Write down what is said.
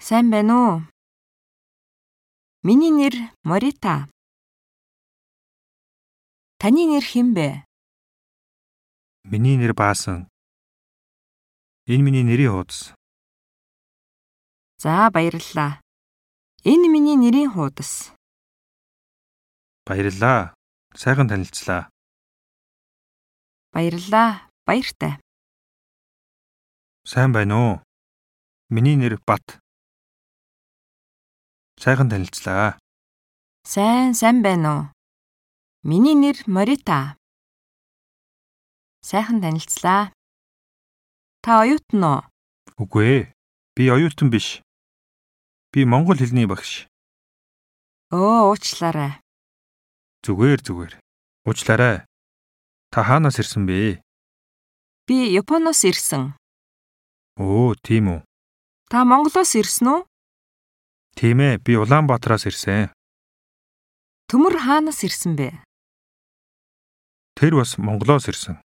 Сайн байна уу? Миний нэр Морита. Таны нэр хэн бэ? Миний нэр Баасан. Энэ миний нэрийн хуудас. За баярлалаа. Энэ миний нэрийн хуудас. Баярлалаа. Сайхан танилцлаа. Баярлалаа. Баяртай. Сайн байна уу? Миний нэр Бат. Сайхан танилцлаа. Сайн байна уу? Миний нэр Морита. Сайхан танилцлаа. Та оюутан уу? Үгүй ээ. Би оюутан биш. Би монгол хэлний багш. Уучлаарай. Зүгээр. Уучлаарай. Та хаанаас ирсэн бэ? Би Японоос ирсэн. Тийм үү. Та Монголоос ирсэн үү? Тийм ээ. Би Улаанбаатараас ирсэн. Төмөр хаанаас ирсэн бэ? Тэр бас Монголоос ирсэн.